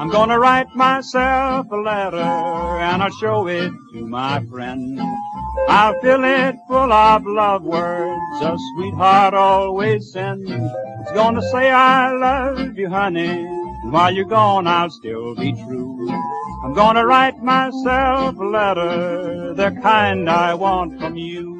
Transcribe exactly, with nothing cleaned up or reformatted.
I'm gonna write myself a letter and I'll show it to my friend. I'll fill it full of love words a sweetheart always sends. It's gonna say I love you, honey, and while you're gone I'll still be true. I'm gonna write myself a letter, the kind I want from you.